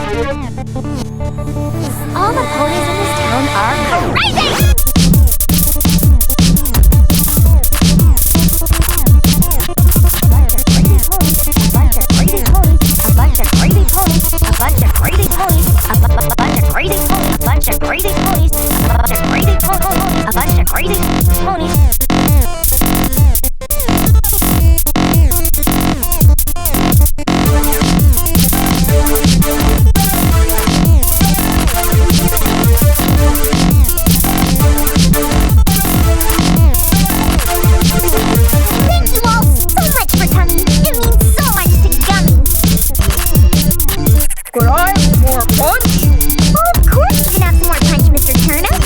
All the ponies in this town are crazy! Could I have more punch? Oh, of course you can have some more punch, Mr. Turnip.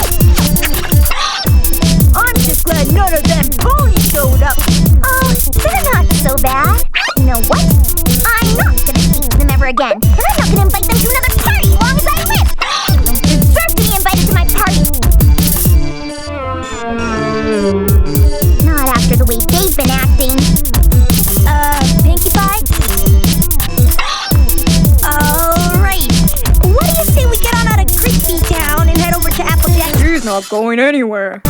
I'm just glad none of them ponies showed up. Oh, they're not so bad. You know what? I'm not gonna speak to them ever again. And I'm not gonna invite them to another party as long as I live. They don't deserve to be invited to my party. Not after the way they've been acting. Pinkie Pie? He's not going anywhere.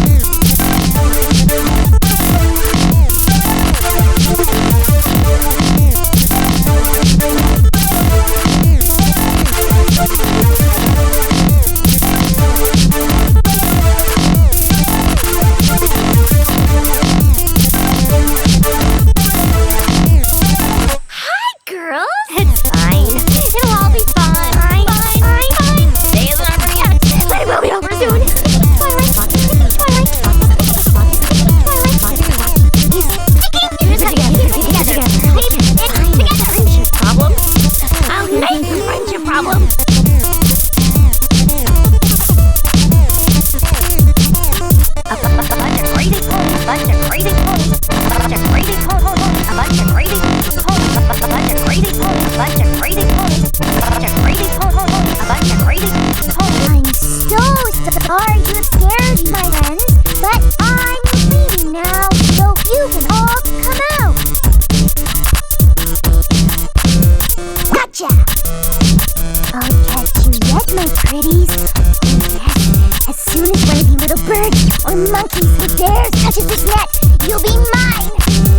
Hi, girls. It's fine. It'll all be fine. Fine. Day is over yet, but it will be over soon. Sorry to have scared you, my friends, but I'm leaving now, so you can all come out. Gotcha! I'll catch you yet, my pretties. Oh, yes. As soon as one of you little birds or monkeys with theirs touches this net, you'll be mine!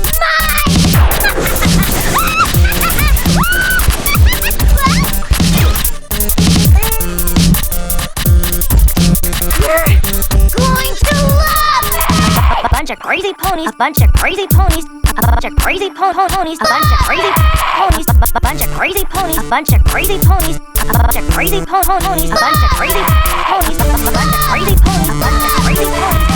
A bunch of crazy ponies, a bunch of crazy ponies, a bunch of crazy ponies, a bunch of crazy ponies, a bunch of crazy ponies, a bunch of crazy ponies, a bunch of crazy ponies, a bunch of crazy ponies, a bunch of crazy ponies, a bunch of crazy ponies.